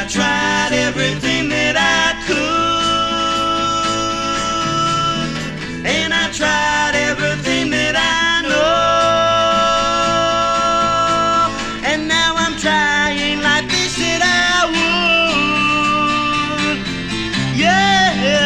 I tried everything that I could, and I tried everything that I know, and now I'm trying like they said I would. Yeah.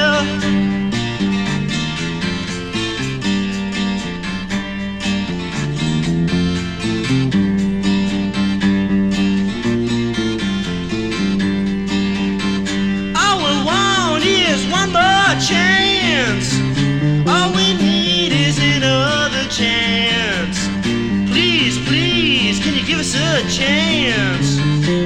One more chance. All we need is another chance. Please, please, can you give us a chance?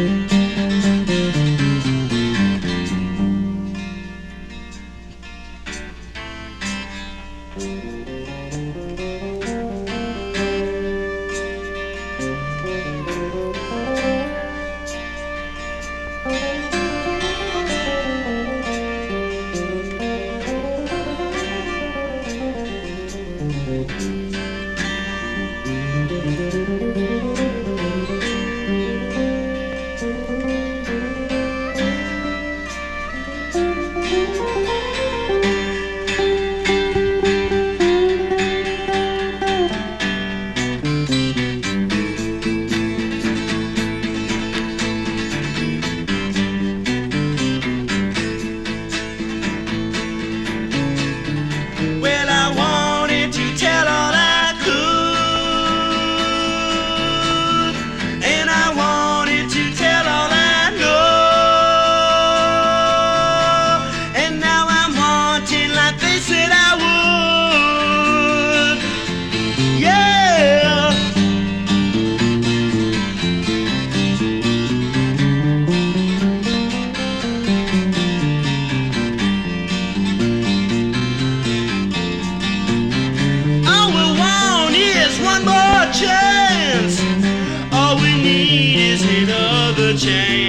Well, I wanted to tell all I could, and I wanted to tell all I know, and now I'm wanting like they said I would. Yeah. One more chance. All we need is another chance.